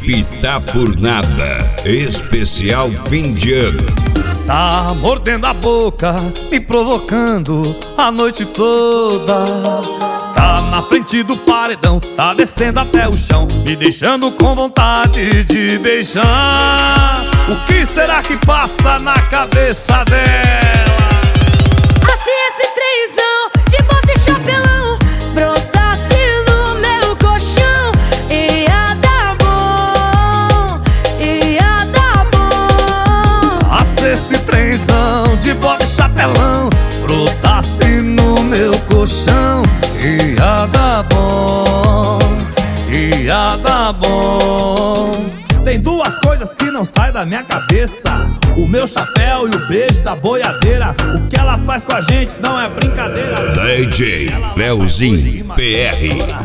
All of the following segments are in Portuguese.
equipe Tá Por Nada, especial fim de ano. Tá mordendo a boca, me provocando a noite toda. Tá na frente do paredão, tá descendo até o chão, me deixando com vontade de beijar. O que será que passa na cabeça dela? Se esse trenzão de bota e chapelão brotasse no meu colchão, ia dar bom, ia dar bom. Se esse trenzão de bota e chapelão brotasse no meu colchão, ia dar bom, ia dar bom. Tem duas coisas que não saem da minha cabeça: o meu chapéu e o beijo da boiadeira. O que ela faz com a gente não é brincadeira. DJ Leozinho PR.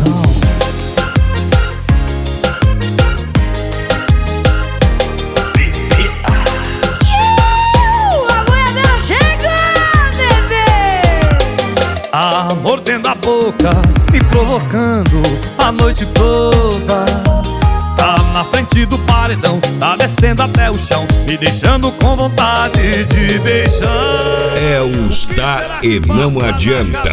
A boiadeira chega, bebê! Tá mordendo a boca, me provocando a noite toda. Tá na frente do paredão, tá descendo até o chão, me deixando com vontade de beijar. É os tá e não adianta.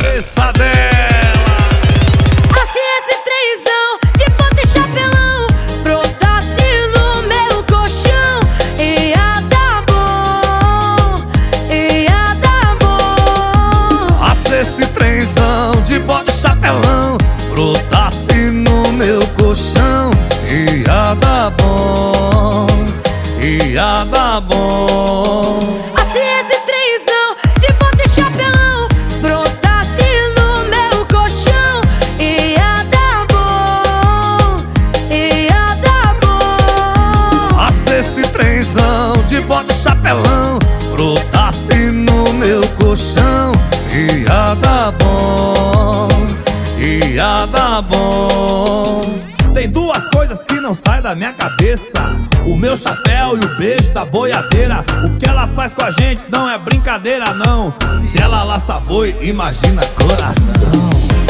Se esse trenzão de bota e chapelão brotasse no meu colchão, ia dar bom, ia dar bom. Se esse trenzão de bota e chapelão brotasse no meu colchão, ia dar bom, ia dar bom. Se esse trenzão de bota e chapelão brotasse no meu colchão, ia dar bom, ia dar bom. Se esse trenzão de bota e chapelão brotasse no meu colchão, ia dar bom, ia dar bom. Tem duas coisas que não saem da minha cabeça: o meu chapéu e o beijo da boiadeira. O que ela faz com a gente não é brincadeira não. Se ela laça boi, imagina coração.